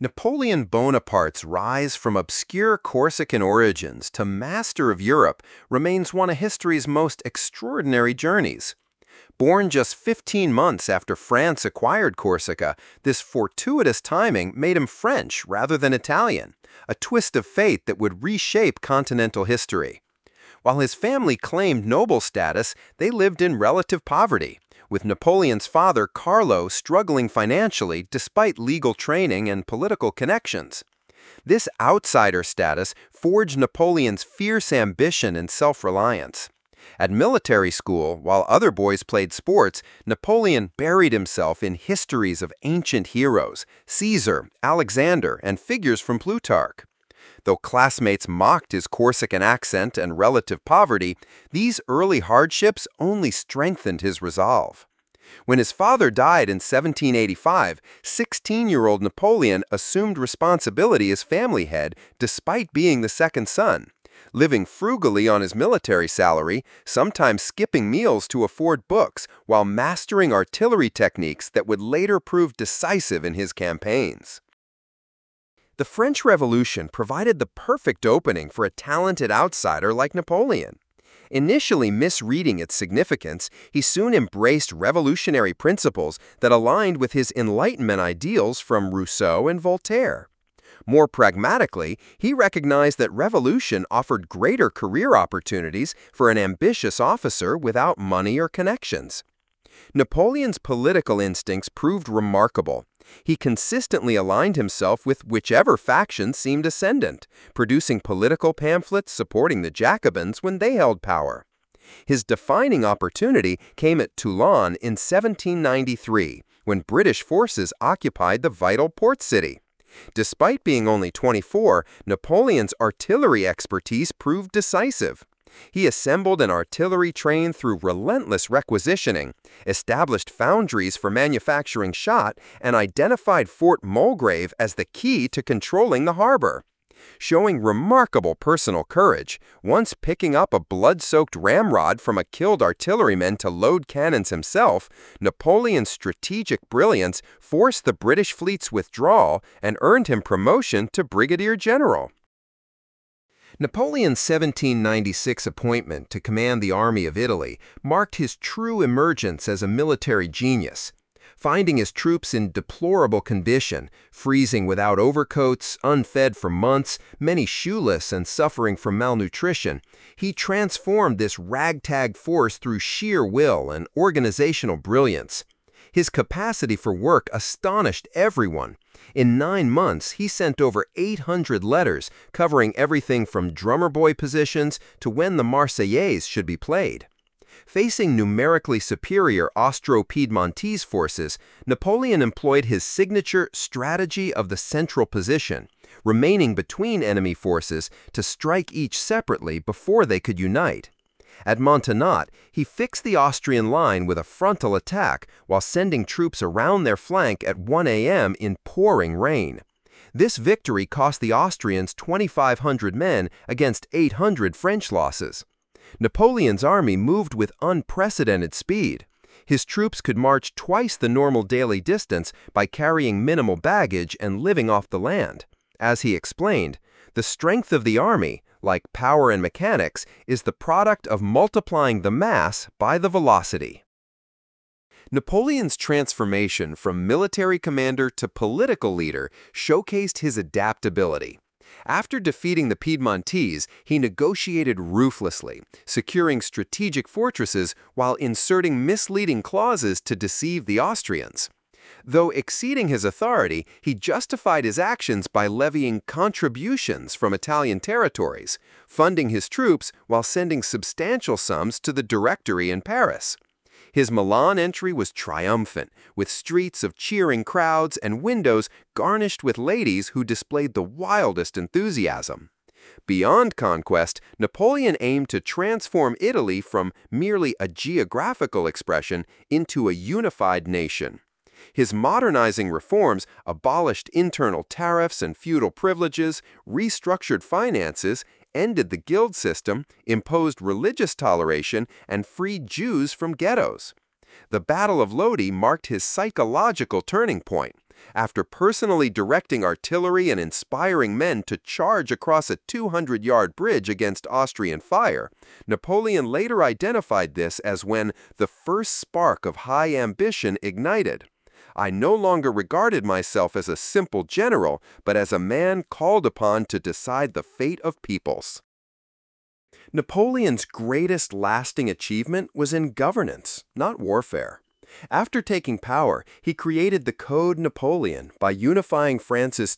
Napoleon Bonaparte's rise from obscure Corsican origins to master of Europe remains one of history's most extraordinary journeys. Born just 15 months after France acquired Corsica, this fortuitous timing made him French rather than Italian, a twist of fate that would reshape continental history. While his family claimed noble status, they lived in relative poverty, with Napoleon's father Carlo struggling financially despite legal training and political connections. This outsider status forged Napoleon's fierce ambition and self-reliance. At military school, while other boys played sports, Napoleon buried himself in histories of ancient heroes, Caesar, Alexander, and figures from Plutarch. Though classmates mocked his Corsican accent and relative poverty, these early hardships only strengthened his resolve. When his father died in 1785, 16-year-old Napoleon assumed responsibility as family head despite being the second son. Living frugally on his military salary, sometimes skipping meals to afford books, while mastering artillery techniques that would later prove decisive in his campaigns. The French Revolution provided the perfect opening for a talented outsider like Napoleon. Initially misreading its significance, he soon embraced revolutionary principles that aligned with his Enlightenment ideals from Rousseau and Voltaire. More pragmatically, he recognized that revolution offered greater career opportunities for an ambitious officer without money or connections. Napoleon's political instincts proved remarkable. He consistently aligned himself with whichever faction seemed ascendant, producing political pamphlets supporting the Jacobins when they held power. His defining opportunity came at Toulon in 1793, when British forces occupied the vital port city. Despite being only 24, Napoleon's artillery expertise proved decisive. He assembled an artillery train through relentless requisitioning, established foundries for manufacturing shot, and identified Fort Mulgrave as the key to controlling the harbor. Showing remarkable personal courage, once picking up a blood-soaked ramrod from a killed artilleryman to load cannons himself, Napoleon's strategic brilliance forced the British fleet's withdrawal and earned him promotion to brigadier general. Napoleon's 1796 appointment to command the Army of Italy marked his true emergence as a military genius. Finding his troops in deplorable condition, freezing without overcoats, unfed for months, many shoeless and suffering from malnutrition, he transformed this ragtag force through sheer will and organizational brilliance. His capacity for work astonished everyone. In 9 months, he sent over 800 letters covering everything from drummer boy positions to when the Marseillaise should be played. Facing numerically superior Austro-Piedmontese forces, Napoleon employed his signature strategy of the central position, remaining between enemy forces to strike each separately before they could unite. At Montenotte, he fixed the Austrian line with a frontal attack while sending troops around their flank at 1 a.m. in pouring rain. This victory cost the Austrians 2,500 men against 800 French losses. Napoleon's army moved with unprecedented speed. His troops could march twice the normal daily distance by carrying minimal baggage and living off the land. As he explained, the strength of the army, like power and mechanics, is the product of multiplying the mass by the velocity. Napoleon's transformation from military commander to political leader showcased his adaptability. After defeating the Piedmontese, he negotiated ruthlessly, securing strategic fortresses while inserting misleading clauses to deceive the Austrians. Though exceeding his authority, he justified his actions by levying contributions from Italian territories, funding his troops while sending substantial sums to the Directory in Paris. His Milan entry was triumphant, with streets of cheering crowds and windows garnished with ladies who displayed the wildest enthusiasm. Beyond conquest, Napoleon aimed to transform Italy from merely a geographical expression into a unified nation. His modernizing reforms abolished internal tariffs and feudal privileges, restructured finances, ended the guild system, imposed religious toleration, and freed Jews from ghettos. The Battle of Lodi marked his psychological turning point. After personally directing artillery and inspiring men to charge across a 200-yard bridge against Austrian fire, Napoleon later identified this as when the first spark of high ambition ignited. I no longer regarded myself as a simple general, but as a man called upon to decide the fate of peoples. Napoleon's greatest lasting achievement was in governance, not warfare. After taking power, he created the Code Napoleon by unifying France's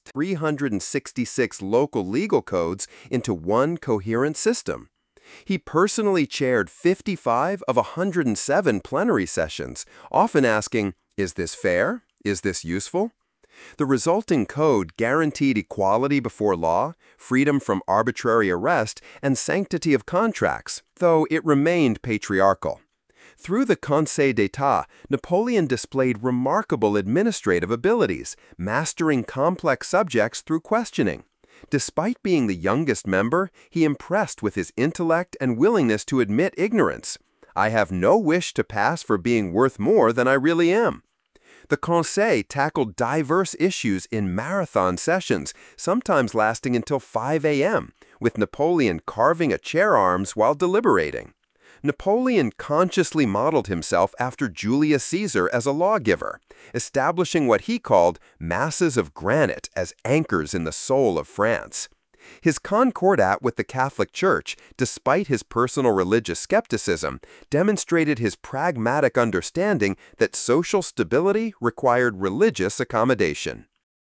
366 local legal codes into one coherent system. He personally chaired 55 of 107 plenary sessions, often asking, "Is this fair? Is this useful?" The resulting code guaranteed equality before law, freedom from arbitrary arrest, and sanctity of contracts, though it remained patriarchal. Through the Conseil d'État, Napoleon displayed remarkable administrative abilities, mastering complex subjects through questioning. Despite being the youngest member, he impressed with his intellect and willingness to admit ignorance. "I have no wish to pass for being worth more than I really am." The Conseil tackled diverse issues in marathon sessions, sometimes lasting until 5 a.m., with Napoleon carving a chair arms while deliberating. Napoleon consciously modeled himself after Julius Caesar as a lawgiver, establishing what he called masses of granite as anchors in the soul of France. His concordat with the Catholic Church, despite his personal religious skepticism, demonstrated his pragmatic understanding that social stability required religious accommodation.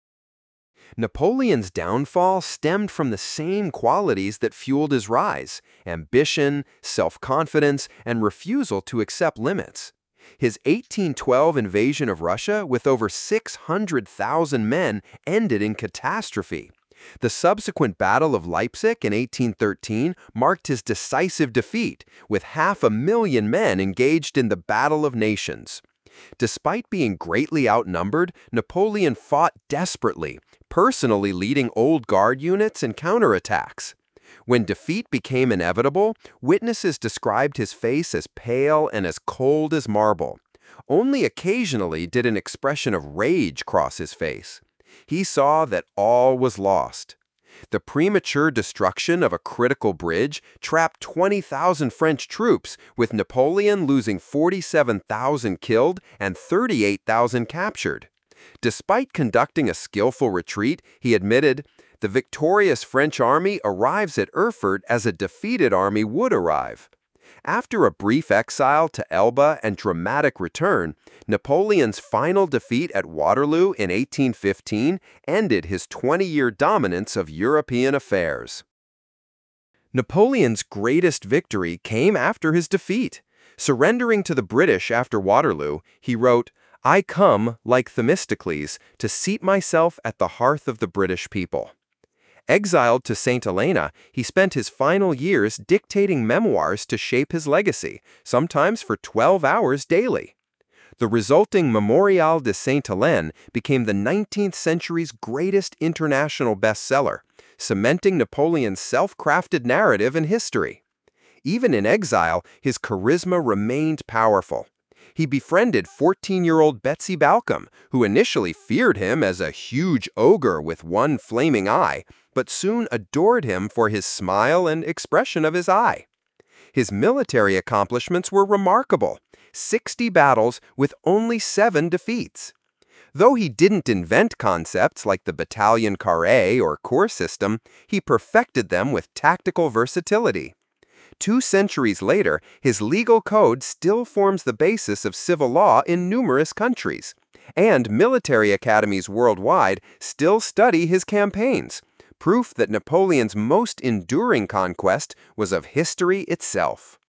Napoleon's downfall stemmed from the same qualities that fueled his rise: ambition, self-confidence, and refusal to accept limits. His 1812 invasion of Russia with over 600,000 men ended in catastrophe. The subsequent Battle of Leipzig in 1813 marked his decisive defeat, with 500,000 men engaged in the Battle of Nations. Despite being greatly outnumbered, Napoleon fought desperately, personally leading Old Guard units in counterattacks. When defeat became inevitable, witnesses described his face as pale and as cold as marble. Only occasionally did an expression of rage cross his face. He saw that all was lost. The premature destruction of a critical bridge trapped 20,000 French troops, with Napoleon losing 47,000 killed and 38,000 captured. Despite conducting a skillful retreat, he admitted, "The victorious French army arrives at Erfurt as a defeated army would arrive." After a brief exile to Elba and dramatic return, Napoleon's final defeat at Waterloo in 1815 ended his 20-year dominance of European affairs. Napoleon's greatest victory came after his defeat. Surrendering to the British after Waterloo, he wrote, "I come, like Themistocles, to seat myself at the hearth of the British people." Exiled to St. Helena, he spent his final years dictating memoirs to shape his legacy, sometimes for 12 hours daily. The resulting Memorial de Sainte Helene became the 19th century's greatest international bestseller, cementing Napoleon's self-crafted narrative in history. Even in exile, his charisma remained powerful. He befriended 14-year-old Betsy Balcom, who initially feared him as a huge ogre with one flaming eye, but soon adored him for his smile and expression of his eye. His military accomplishments were remarkable: 60 battles with only 7 defeats. Though he didn't invent concepts like the battalion carré or corps system, he perfected them with tactical versatility. 2 centuries later, his legal code still forms the basis of civil law in numerous countries, and military academies worldwide still study his campaigns, proof that Napoleon's most enduring conquest was of history itself.